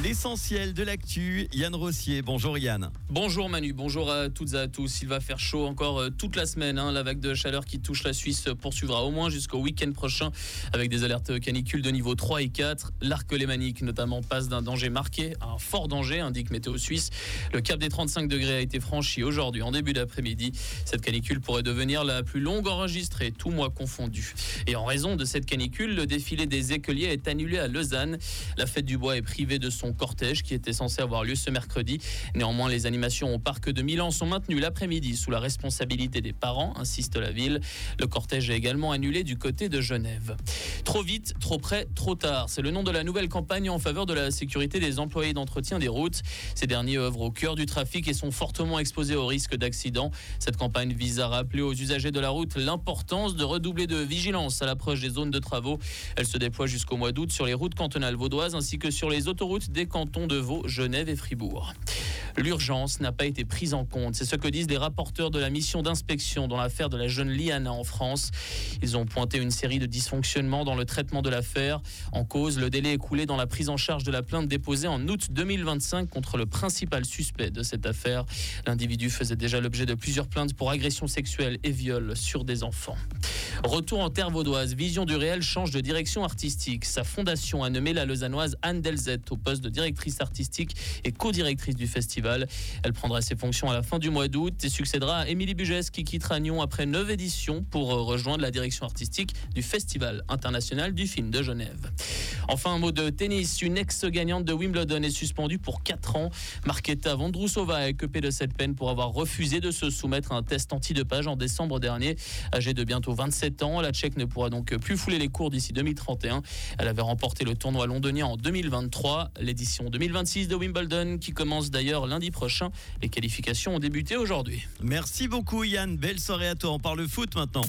L'essentiel de l'actu, Yann Rossier. Bonjour Yann. Bonjour Manu, bonjour à toutes et à tous. Il va faire chaud encore toute la semaine. La vague de chaleur qui touche la Suisse poursuivra au moins jusqu'au week-end prochain avec des alertes canicules de niveau 3 et 4. L'Arc lémanique notamment passe d'un danger marqué à un fort danger, indique Météo Suisse. Le cap des 35 degrés a été franchi aujourd'hui en début d'après-midi. Cette canicule pourrait devenir la plus longue enregistrée, tout mois confondu. Et en raison de cette canicule, le défilé des écoliers est annulé à Lausanne. La fête du bois est privée de son cortège qui était censé avoir lieu ce mercredi. Néanmoins, les animations au parc de Milan sont maintenues l'après-midi sous la responsabilité des parents, insiste la ville. Le cortège est également annulé du côté de Genève. Trop vite, trop près, trop tard. C'est le nom de la nouvelle campagne en faveur de la sécurité des employés d'entretien des routes. Ces derniers œuvrent au cœur du trafic et sont fortement exposés au risque d'accident. Cette campagne vise à rappeler aux usagers de la route l'importance de redoubler de vigilance à l'approche des zones de travaux. Elle se déploie jusqu'au mois d'août sur les routes cantonales vaudoises ainsi que sur les autoroutes des cantons de Vaud, Genève et Fribourg. L'urgence n'a pas été prise en compte. C'est ce que disent les rapporteurs de la mission d'inspection dans l'affaire de la jeune Liana en France. Ils ont pointé une série de dysfonctionnements dans le traitement de l'affaire. En cause, le délai écoulé dans la prise en charge de la plainte déposée en août 2025 contre le principal suspect de cette affaire. L'individu faisait déjà l'objet de plusieurs plaintes pour agression sexuelle et viol sur des enfants. Retour en terre vaudoise, Vision du réel change de direction artistique. Sa fondation a nommé la lausannoise Anne Delzette au poste de directrice artistique et co-directrice du festival. Elle prendra ses fonctions à la fin du mois d'août et succédera à Émilie Bugès qui quittera Nyon après 9 éditions pour rejoindre la direction artistique du Festival international du film de Genève. Enfin, un mot de tennis. Une ex-gagnante de Wimbledon est suspendue pour 4 ans. Marketa Vondrousova a écopé de cette peine pour avoir refusé de se soumettre à un test antidopage en décembre dernier. Âgée de bientôt 27 ans, la Tchèque ne pourra donc plus fouler les cours d'ici 2031. Elle avait remporté le tournoi londonien en 2023. L'édition 2026 de Wimbledon qui commence d'ailleurs lundi prochain. Les qualifications ont débuté aujourd'hui. Merci beaucoup Yann, belle soirée à toi. On parle foot maintenant.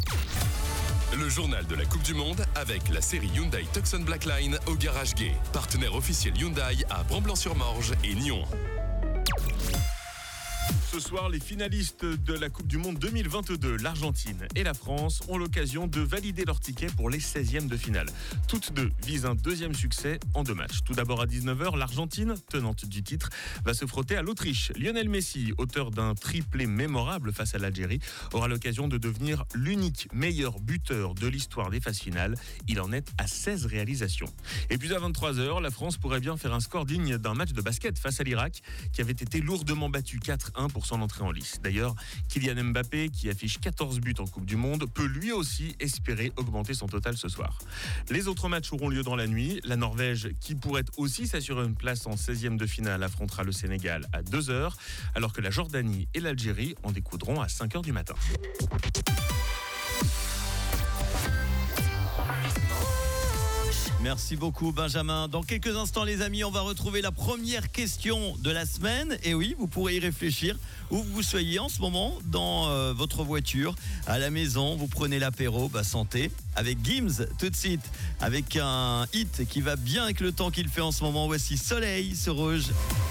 Le journal de la Coupe du Monde avec la série Hyundai Tucson Blackline au Garage Gay. Partenaire officiel Hyundai à Bramblans-sur-Morge et Nyon. Ce soir, les finalistes de la Coupe du Monde 2022, l'Argentine et la France, ont l'occasion de valider leur ticket pour les 16e de finale. Toutes deux visent un deuxième succès en 2 matchs. Tout d'abord à 19h, l'Argentine, tenante du titre, va se frotter à l'Autriche. Lionel Messi, auteur d'un triplé mémorable face à l'Algérie, aura l'occasion de devenir l'unique meilleur buteur de l'histoire des phases finales. Il en est à 16 réalisations. Et puis à 23h, la France pourrait bien faire un score digne d'un match de basket face à l'Irak, qui avait été lourdement battu 4-1 pour son entrée en lice. D'ailleurs, Kylian Mbappé, qui affiche 14 buts en Coupe du Monde, peut lui aussi espérer augmenter son total ce soir. Les autres matchs auront lieu dans la nuit. La Norvège, qui pourrait aussi s'assurer une place en 16e de finale, affrontera le Sénégal à 2h, alors que la Jordanie et l'Algérie en découdront à 5h du matin. Merci beaucoup Benjamin. Dans quelques instants les amis, on va retrouver la première question de la semaine. Et oui, vous pourrez y réfléchir où vous soyez en ce moment, dans votre voiture, à la maison, vous prenez l'apéro, santé. Avec Gims tout de suite, avec un hit qui va bien avec le temps qu'il fait en ce moment. Voici Soleil sur Rouge.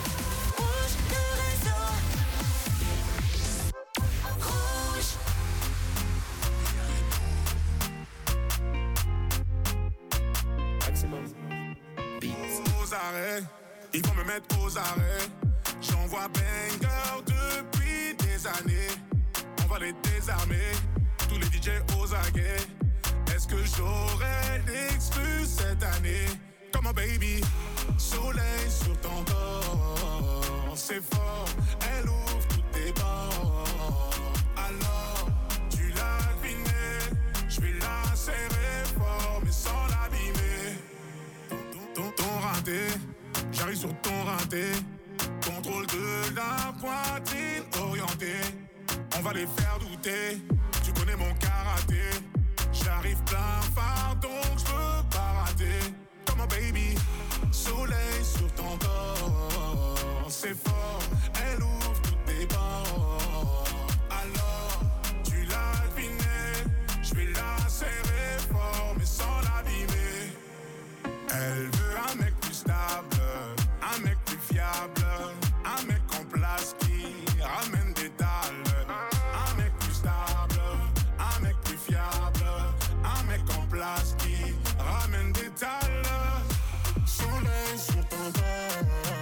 Ils vont me mettre aux arrêts. J'envoie banger depuis des années. On va les désarmer. Tous les DJ aux aguets. Est-ce que j'aurai l'exclu cette année? Come on baby. Soleil sur ton corps. C'est fort. Elle ouvre toutes tes bords. Alors tu l'as deviné. Je vais la serrer fort mais sans l'abîmer. Ton raté. J'arrive sur ton rinté. Contrôle de la poitrine orientée. On va les faire douter. Tu connais mon karaté. J'arrive plein phare donc j'peux pas rater. Come on baby. Soleil sur ton corps. C'est fort. Elle ouvre toutes tes bords. Alors tu l'as deviné. J'vais la serrer fort mais sans l'abîmer. Elle veut un mec plus stable. Un mec plus fiable, un mec en place qui ramène des dalles. Un mec plus stable, un mec plus fiable, un mec en place qui ramène des dalles. Soleil sur ton corps.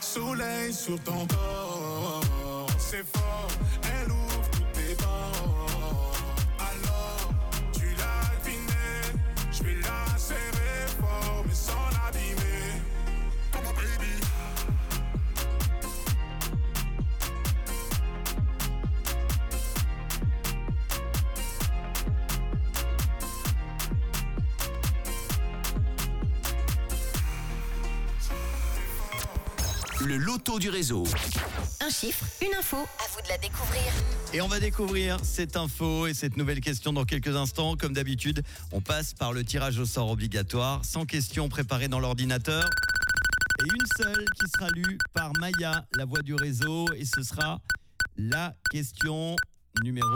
soleil sur ton corps. C'est fort, elle ouvre tous tes bords. Alors, tu l'as deviné, je vais la serrer fort, mais sans l'abîmer. Come on, baby. Le loto du réseau. Un chiffre, une info, à vous de la découvrir. Et on va découvrir cette info et cette nouvelle question dans quelques instants. Comme d'habitude, on passe par le tirage au sort obligatoire, 100 questions préparées dans l'ordinateur. Et une seule qui sera lue par Maya, la voix du réseau. Et ce sera la question numéro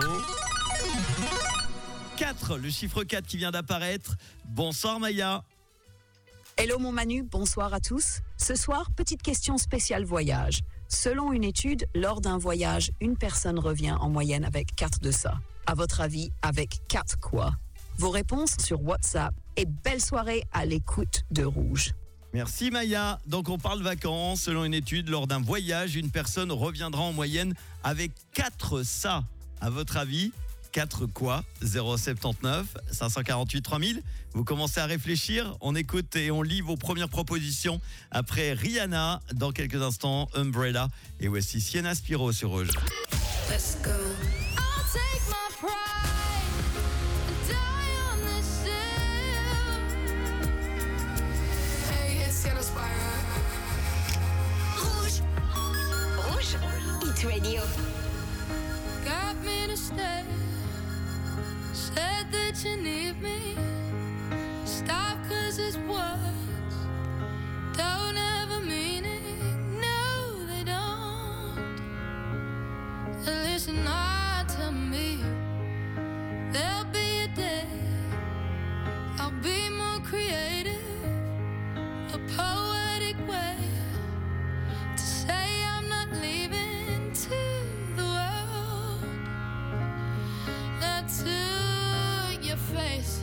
4, le chiffre 4 qui vient d'apparaître. Bonsoir Maya. Hello mon Manu, bonsoir à tous. Ce soir, petite question spéciale voyage. Selon une étude, lors d'un voyage, une personne revient en moyenne avec 4 de ça. À votre avis, avec 4 quoi? Vos réponses sur WhatsApp et belle soirée à l'écoute de Rouge. Merci Maya. Donc on parle vacances. Selon une étude, lors d'un voyage, une personne reviendra en moyenne avec 4 ça. À votre avis, 4 quoi? 079 548 3000. Vous commencez à réfléchir. On écoute et on lit vos premières propositions après Rihanna. Dans quelques instants, Umbrella. Et voici Sienna Spiro sur Rouge. Let's go. I'll take my pride and die on this hill. Hey, it's Sienna Spiro. Rouge. Rouge. Hit Radio. Got me to stay. Said that you need me. Stop 'cause it's words don't ever mean it. No, they don't. Listen hard to me. There'll be a day I'll be more creative, a poetic way to say I'm not leaving to the world, not to your face.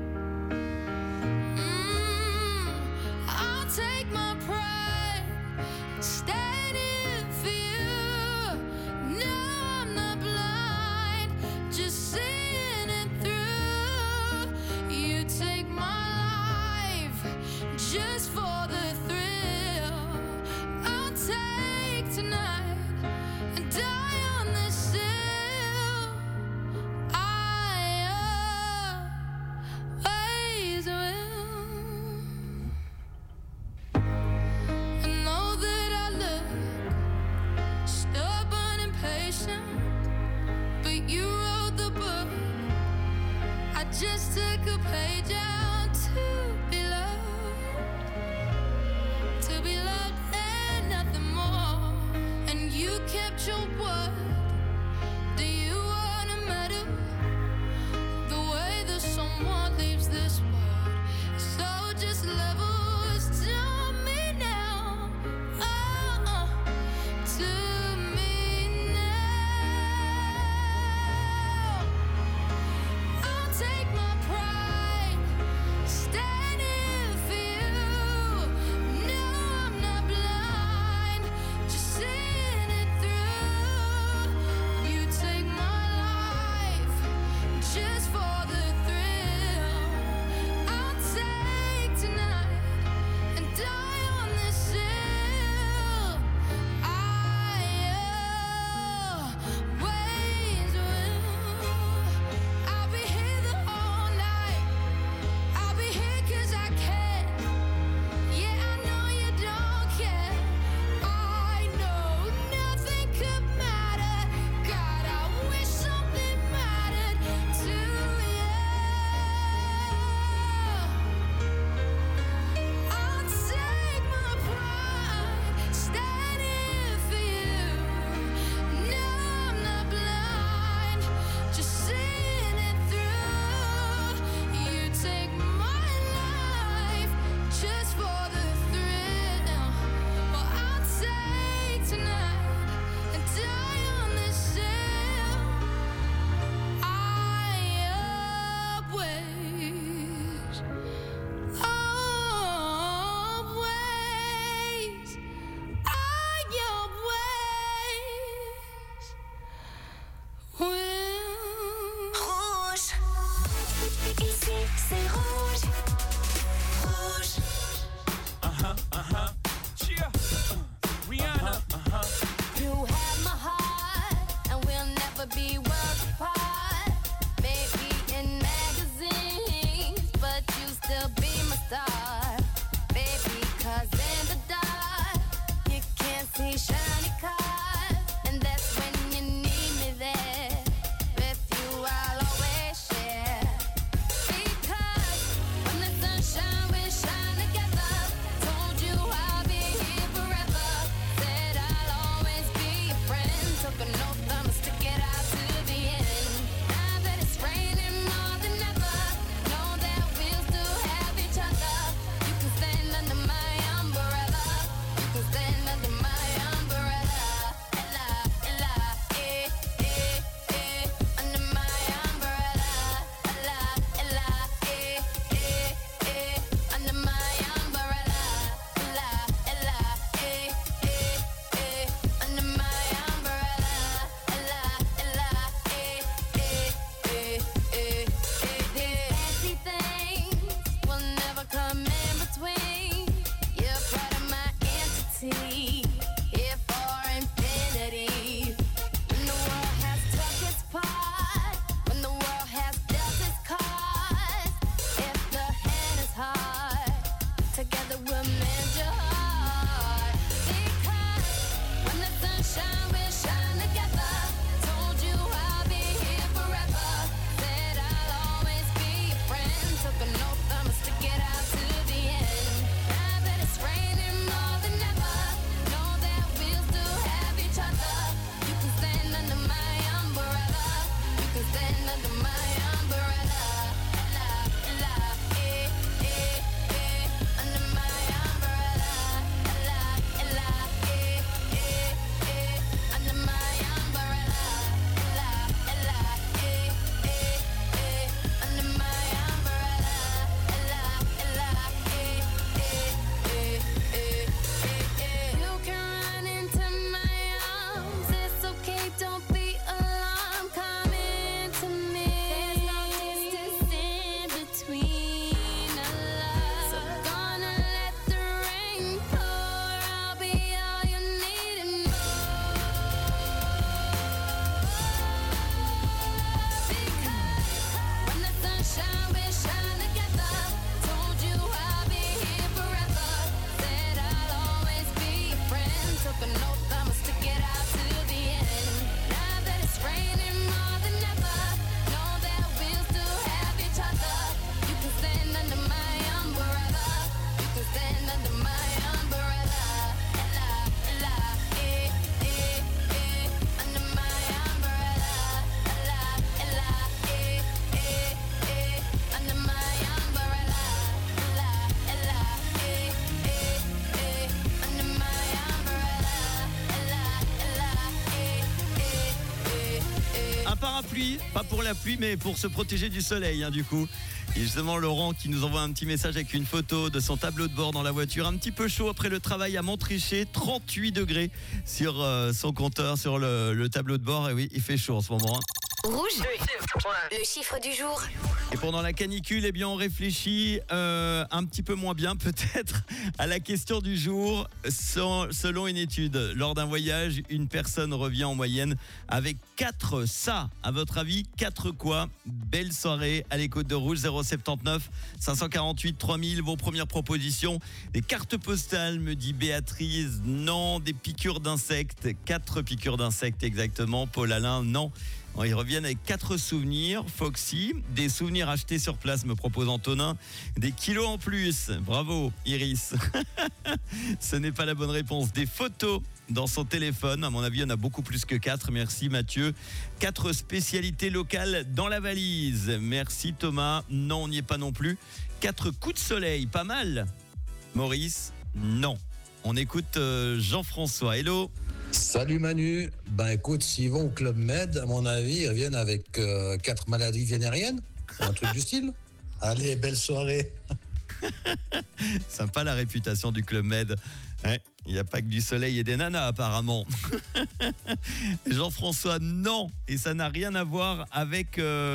I'll take my pride, stand in for you. No, I'm not blind, just seeing it through. You take my life just for the thrill. I'll take tonight and die on this hill. I always will. I know that I look stubborn and patient, but you wrote the book. I just took a page out to be loved and nothing more. And you kept your word. Do you want a medal? The way that someone leaves this world, so just levels to me now. To me now. I'll take my pride. be here for infinity. When the world has took its part, when the world has dealt its cards, if the hand is hard, together we'll mend your heart. Because when the sun shines, we'll shine together. Told you I'll be here forever. Said I'll always be your friend. Took an oath, I'ma stick it out to the end. Now that it's raining more than ever, know that we'll still have each other. You can stand under my umbrella. You can stand under my umbrella. La, la, under my umbrella. La, la, under my umbrella. La, la, under my umbrella. You can run into my arms. It's okay, don't be alarmed. Come into me. There's no distance in between us. So gonna let the rain pour. I'll be all you need and more. Because when the sun shines, we'll shine together. Told you I'll be here forever. Said I'll always be your friend. Took an oath, I'ma stick it out to the end. Now that it's raining more than ever, know that we'll still have each other. You can stand under my umbrella. You can stand under my umbrella. La, la, under my umbrella. La, la, under my umbrella. La, la, under my umbrella. Un parapluie, pas pour la pluie, mais pour se protéger du soleil, du coup. Et justement, Laurent qui nous envoie un petit message avec une photo de son tableau de bord dans la voiture. Un petit peu chaud après le travail à Montricher, 38 degrés sur son compteur, sur le tableau de bord. Et oui, il fait chaud en ce moment. Rouge, le chiffre du jour. Et pendant la canicule, eh bien, on réfléchit un petit peu moins bien peut-être à la question du jour. Selon une étude, lors d'un voyage, une personne revient en moyenne avec 4 ça. À votre avis, 4 quoi? Belle soirée à l'écoute de Rouge. 079 548 3000. Vos premières propositions. Des cartes postales, me dit Béatrice. Non. Des piqûres d'insectes. 4 piqûres d'insectes exactement. Paul Alain, non. Ils reviennent avec 4 souvenirs. Foxy, des souvenirs achetés sur place, me propose Antonin. Des kilos en plus. Bravo, Iris. Ce n'est pas la bonne réponse. Des photos dans son téléphone. À mon avis, il y en a beaucoup plus que 4. Merci Mathieu. 4 spécialités locales dans la valise. Merci Thomas. Non, on n'y est pas non plus. 4 coups de soleil, pas mal. Maurice, non. On écoute Jean-François. Hello. Salut Manu. Ben écoute, s'ils vont au Club Med, à mon avis, ils reviennent avec 4 maladies vénériennes, un truc du style. Allez, belle soirée. Sympa la réputation du Club Med. Ouais, il n'y a pas que du soleil et des nanas apparemment. Jean-François, non. Et ça n'a rien à voir avec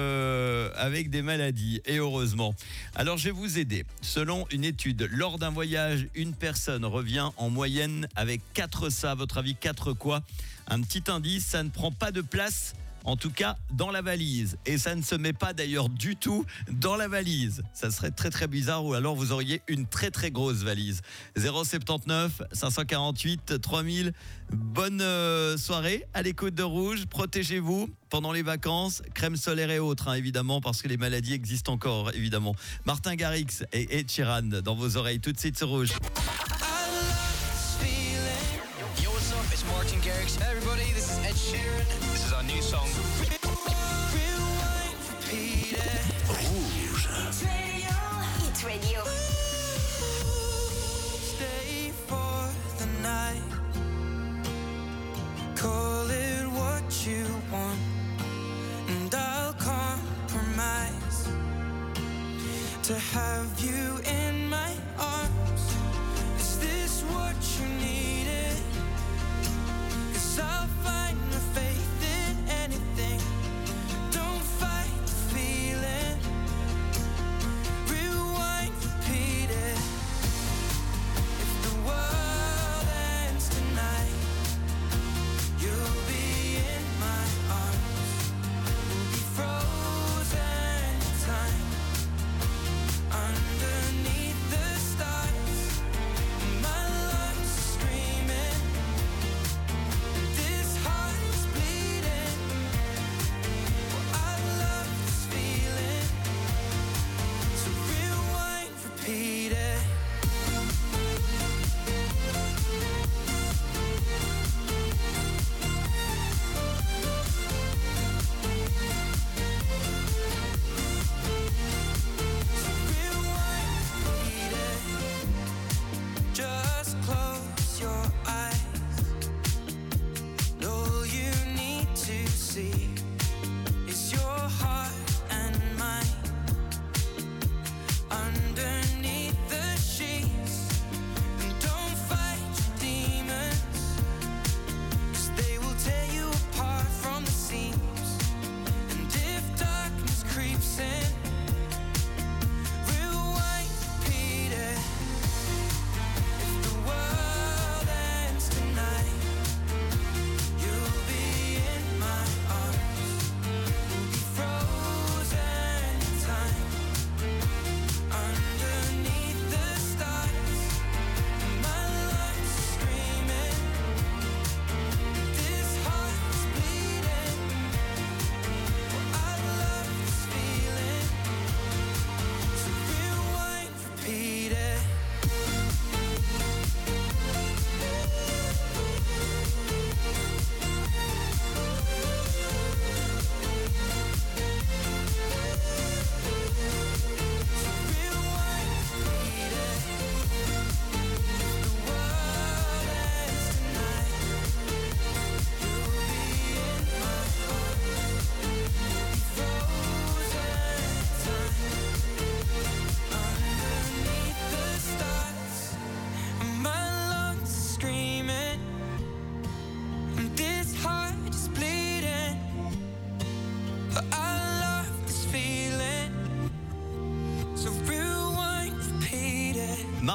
des maladies. Et heureusement. Alors je vais vous aider. Selon une étude, lors d'un voyage, une personne revient en moyenne avec 4 ça. À votre avis, 4 quoi? Un petit indice, ça ne prend pas de place. En tout cas, dans la valise. Et ça ne se met pas d'ailleurs du tout dans la valise. Ça serait très très bizarre ou alors vous auriez une très très grosse valise. 079 548 3000. Bonne soirée à l'écoute de Rouge. Protégez-vous pendant les vacances. Crème solaire et autres, évidemment, parce que les maladies existent encore, évidemment. Martin Garrix et Ed Sheeran dans vos oreilles tout de suite sur Rouge. Yo, what's up? It's Martin Garrix. Hey, everybody, this is Ed Sheeran. This is our new song. Rouge. Hit Radio. Stay for the night. Call it what you want, and I'll compromise to have you in my arms. Is this what you needed? 'Cause I'll find my faith in anything. Don't fight the feeling. Rewind, repeat it. If the world ends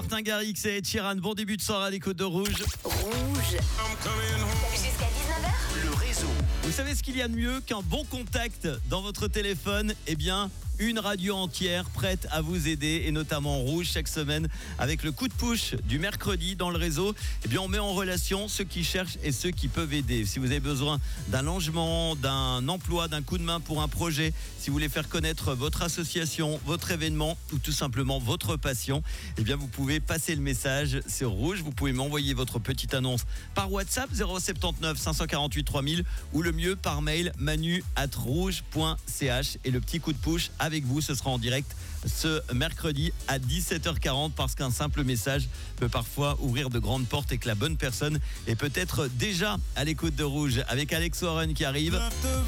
Martin Garrix et Ed Sheeran. Bon début de soirée à l'écoute de Rouge. Rouge. Jusqu'à 19h. Le réseau. Vous savez ce qu'il y a de mieux qu'un bon contact dans votre téléphone ? Eh bien, une radio entière prête à vous aider, et notamment Rouge chaque semaine avec le coup de push du mercredi dans le réseau. Eh bien, on met en relation ceux qui cherchent et ceux qui peuvent aider. Si vous avez besoin d'un logement, d'un emploi, d'un coup de main pour un projet, si vous voulez faire connaître votre association, votre événement ou tout simplement votre passion, eh bien, vous pouvez passer le message sur Rouge. Vous pouvez m'envoyer votre petite annonce par WhatsApp 079 548 3000 ou le mieux par mail manu@rouge.ch, et le petit coup de push avec vous, ce sera en direct ce mercredi à 17h40, parce qu'un simple message peut parfois ouvrir de grandes portes et que la bonne personne est peut-être déjà à l'écoute de Rouge, avec Alex Warren qui arrive.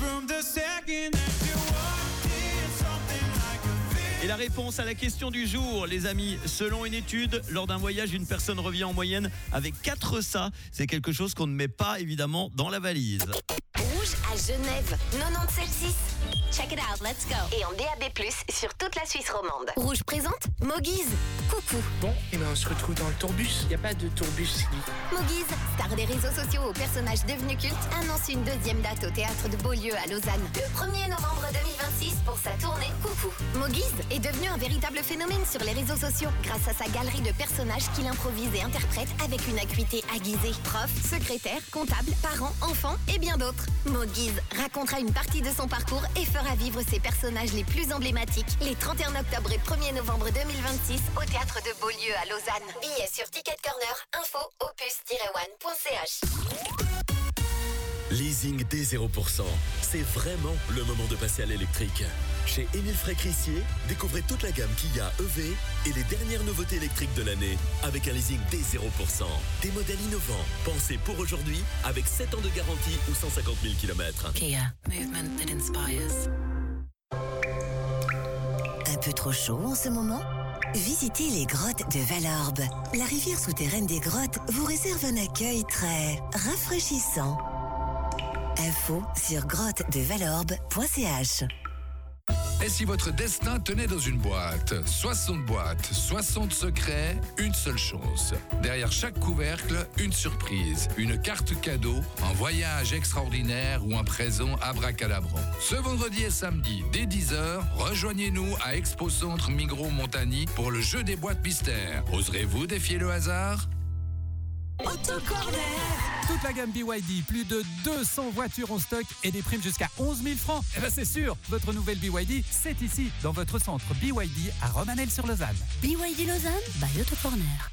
Et la réponse à la question du jour, les amis, selon une étude, lors d'un voyage, une personne revient en moyenne avec 4 ça. C'est quelque chose qu'on ne met pas évidemment dans la valise. Rouge à Genève, 97.6. Check it out, let's go. Et en DAB+, sur toute la Suisse romande. Rouge présente Moguise. Coucou. Bon, et ben on se retrouve dans le tourbus. Y a pas de tourbus, Sylvie. Moguise, star des réseaux sociaux aux personnages devenus cultes, annonce une deuxième date au Théâtre de Beaulieu à Lausanne. Le 1er novembre 2026 pour sa tournée Coucou. Moguise est devenu un véritable phénomène sur les réseaux sociaux grâce à sa galerie de personnages qu'il improvise et interprète avec une acuité aiguisée. Prof, secrétaire, comptable, parents, enfants et bien d'autres. Moguise racontera une partie de son parcours et fera vivre ses personnages les plus emblématiques les 31 octobre et 1er novembre 2026 au Théâtre de Beaulieu à Lausanne. Billets sur Ticket Corner, info opus-one.ch. Leasing dès 0%, c'est vraiment le moment de passer à l'électrique. Chez Émile Frey-Crissier, découvrez toute la gamme Kia EV et les dernières nouveautés électriques de l'année avec un leasing dès 0%. Des modèles innovants, pensés pour aujourd'hui, avec 7 ans de garantie ou 150 000 km. Kia, movement that inspires. Un peu trop chaud en ce moment ? Visitez les grottes de Valorbe. La rivière souterraine des grottes vous réserve un accueil très rafraîchissant. Info sur grottedevalorbe.ch. Et si votre destin tenait dans une boîte ? 60 boîtes, 60 secrets, une seule chose. Derrière chaque couvercle, une surprise, une carte cadeau, un voyage extraordinaire ou un présent abracadabrant. Ce vendredi et samedi, dès 10h, rejoignez-nous à Expo Centre Migros Montagny pour le jeu des boîtes mystères. Oserez-vous défier le hasard ? Toute la gamme BYD, plus de 200 voitures en stock et des primes jusqu'à 11 000 francs. Eh ben c'est sûr, votre nouvelle BYD, c'est ici, dans votre centre BYD à Romanel-sur-Lausanne. BYD Lausanne, by Autocorner.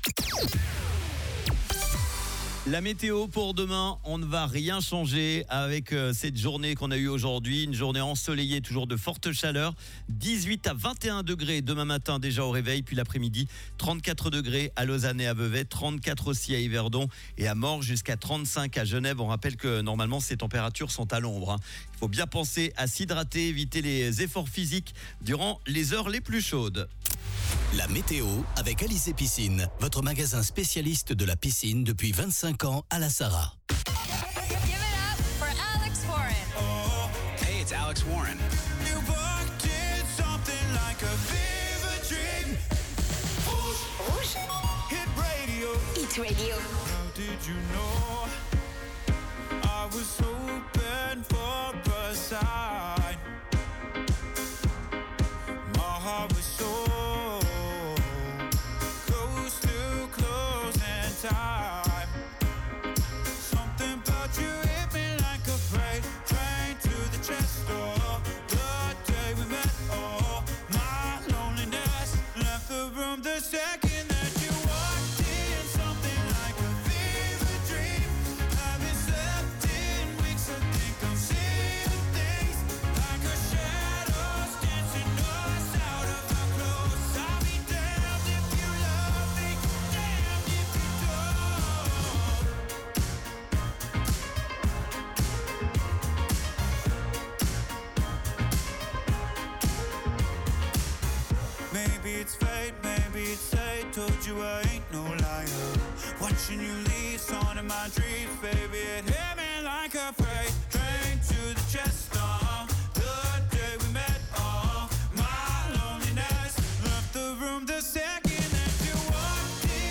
La météo pour demain, on ne va rien changer avec cette journée qu'on a eue aujourd'hui. Une journée ensoleillée, toujours de forte chaleur. 18 à 21 degrés demain matin déjà au réveil. Puis l'après-midi, 34 degrés à Lausanne et à Vevey. 34 aussi à Yverdon et à Morges, jusqu'à 35 à Genève. On rappelle que normalement ces températures sont à l'ombre. Il faut bien penser à s'hydrater, éviter les efforts physiques durant les heures les plus chaudes. La météo avec Alizé Piscine, votre magasin spécialiste de la piscine depuis 25 ans à la Sarah. Give it up for Alex Warren. Hey, it's Alex Warren. You walked in something like a fever dream. Rouge. Hit radio. Hit radio. How did you know I was hoping for a sign? My heart was so close to closing time. Something about you hit me like a freight train to the chest door. The day we met, oh, my loneliness left the room the second that you walked in. Something like a fever dream. Haven't slept in weeks, I think I'm seeing things like a shadows dancing us out of our clothes. I'll be damned if you love me, damned if you don't. Maybe it's fate, maybe it's fate. Told you I ain't no liar. Watching you leave, song in my dreams, baby. It hit me like a freight train to the chest. The day we met, my loneliness left the room the second that you walked in.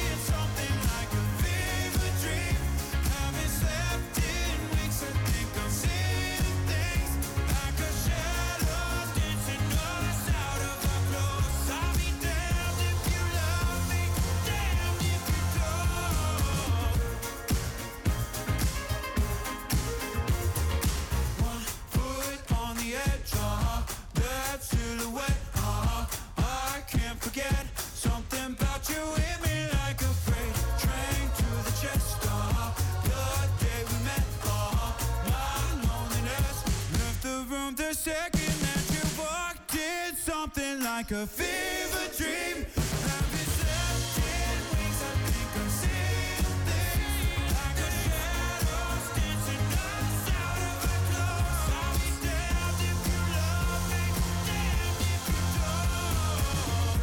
second that you walked in, something like a fever dream. I've been slept in wings, I think I'm seeing things like a shadows dancing us out of our clothes. I'll be damned if you love me, damned if you don't.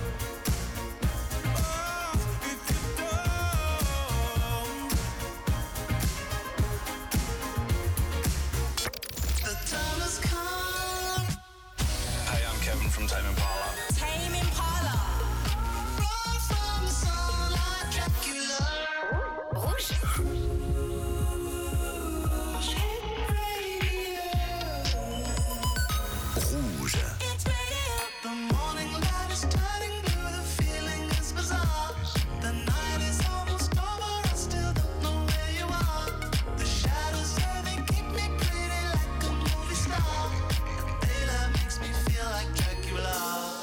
Oh, if you don't. The time has come. Hey, I'm Kevin from Tame Impala. Tame Impala. Run from the sun like Dracula. Rouge. Rouge. It's radio. The morning light is turning blue. The feeling is bizarre. The night is almost over. I still don't know where you are. The shadows they keep me pretty like a movie star. Daylight makes me feel like Dracula.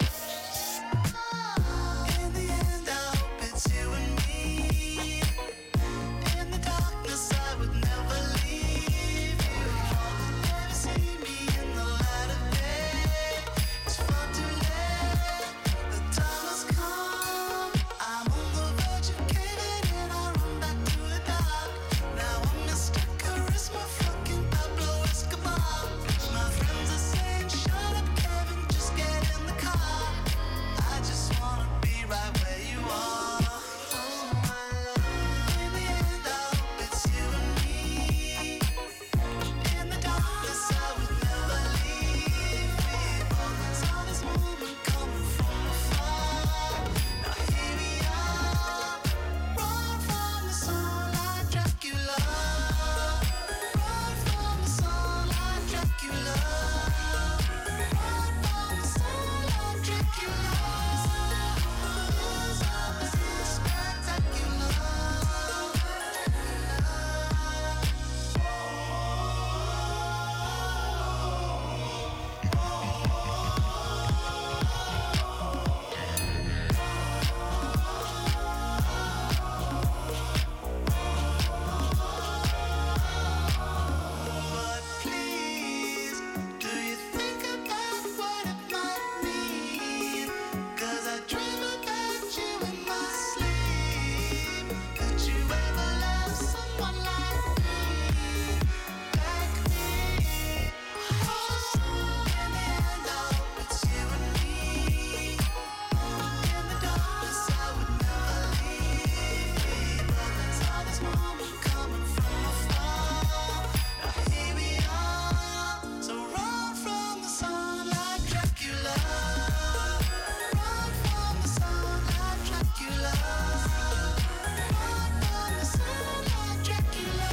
In the end, I hope it's you and me. In the darkness, I would never leave you. Never see me in the light of day. It's far too late. The time has come. I'm on the verge of caving in. I run back to the dark. Now I'm Mr. Charisma, fucking Pablo Escobar. My friends are saying, shut up, Kevin, just get in the car. I just wanna be right where you are. Oh my love. In the end, I hope it's you and me. In the darkness, I would never leave people. Saw this moment coming from afar. Now here we are. Run from the sun like Dracula. Run from the sun like Dracula. Run from the sun like Dracula. But please, do you think about what it might mean? 'Cause I dream about you in my sleep. Could you ever love someone like me? Like me? Oh, in the end, I hope it's you and me. In the darkness, I would never leave people. Saw this moment coming from afar. Now here we are. So run from the sun like Dracula. Run from the sun like Dracula. Run from the sun like Dracula.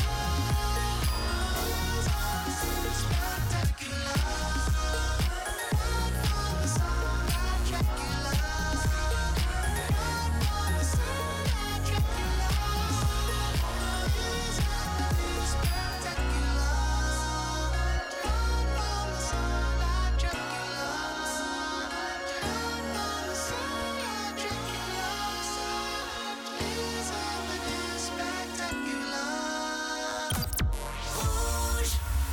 Spectacular. Run from the sun like Dracula. Run from the sun like Dracula. Spectacular. Run from the sun like Dracula. Run from the sun like Dracula. Please help me be spectacular. Rouge.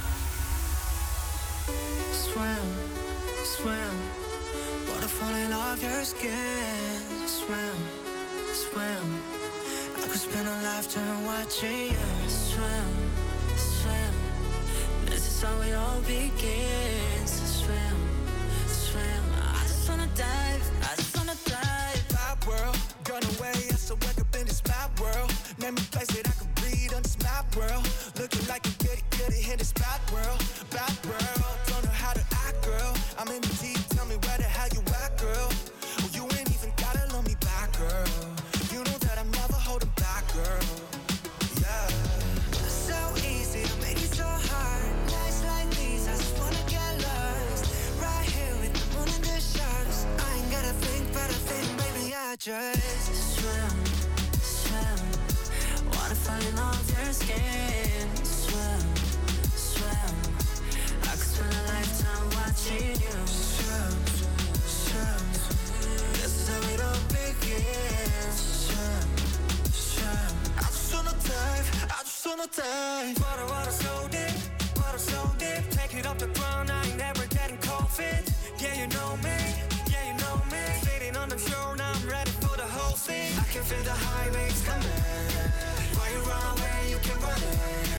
Swim, swim, water falling off your skin. Swim, swim, I could spend a lifetime watching you. Swim, swim, this is how it all begins. Swim, swim, I just wanna dive, I just wanna dive. Map world, gone away, I still wake up in this map world. Name a place that I can breathe on this map world. Looking like a goody in this bad world. Bad world, don't know how to act, girl. I'm in the deep, tell me where the hell you at, girl. Oh, you ain't even gotta love me back, girl. You know that I'm never holding back, girl. Yeah. So easy to make it so hard. Nights like these, I just wanna get lost. Right here with the moon and the stars. I ain't gotta think, but I think, baby, I just swim, swim. Wanna fall in love with your skin. Swim, swim. I could spend a lifetime watching you. Swim, swim. This is how it all begins. Swim, swim. I just wanna dive, I just wanna dive. Water so deep, take it off the ground. I ain't never getting cold. fit. Yeah, you know me. Yeah, you know me. Sitting on the throne, I'm ready for the whole thing. I can feel the highways coming. While you run away, you can run it.